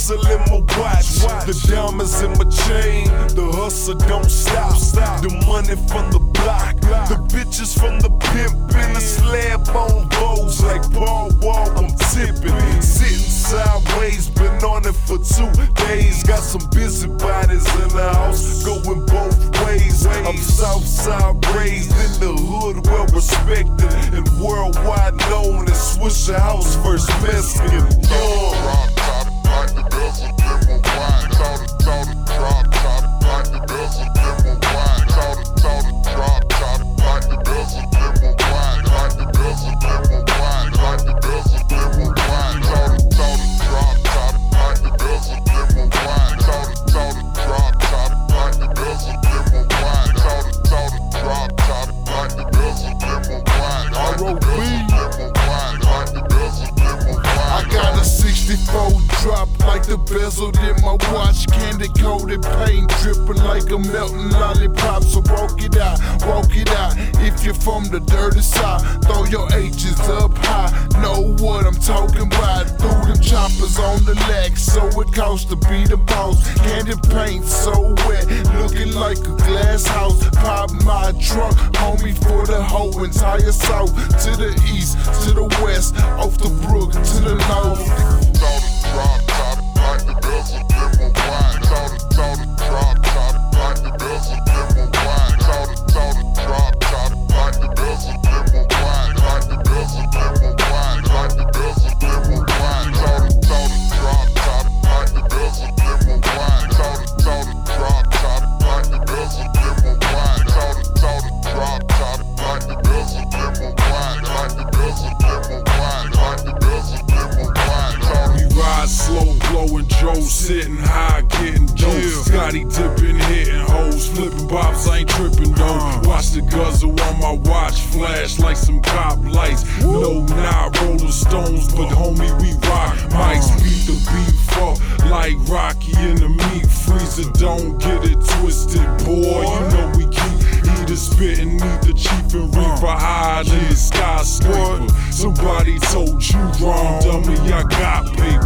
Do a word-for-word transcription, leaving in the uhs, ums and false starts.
bezel in my watch, the diamonds in my chain, the hustle don't stop. The money from the block, the bitches from the pimp, and the slab on bows like Paul Wall. I'm tipping, sitting sideways, been on it for two days. Got some busy bodies in the house, going both ways. I'm Southside raised in the hood, well respected, and worldwide known as Swisher House first Mexican. Young. Drop like the bezel in my watch, candy coated paint dripping like a melting lollipop. So walk it out, walk it out. If you're from the dirty side, throw your H's up high. Know what I'm talking about? Threw them choppers on the leg, so it costs to be the boss. Candy paint so wet, looking like a glass house. Pop my trunk, homie, for the whole entire south. To the east, to the west, off the brook to the north. Drop top like the bezel in my wine. Saw the, saw the drop top like the bezel in my wine. Saw the, saw the drop top like the bezel in my wine. Like the bezel in my wine. Like the bezel in my wine. Saw the, saw the drop top like the bezel in my wine. Saw the, saw the drop top like the bezel in my wine. Saw the, saw the drop top like the bezel in my wine. Like the bezel in my wine. Like the bezel in my wine. Ride slow, blowing Joe, sitting high, getting dope. Yeah. Scotty dipping, hitting hoes, flipping bops, I ain't tripping though. Uh. Watch the guzzle on my watch, flash like some cop lights. Woo. No, not Rolling Stones, but homie, we rock mics. Uh. Beat the beef up like Rocky in the meat freezer. Don't get it twisted, boy. You know we keep either spitting, either chief and reaper high than the skyscraper. Somebody told you wrong, dummy, I got paper.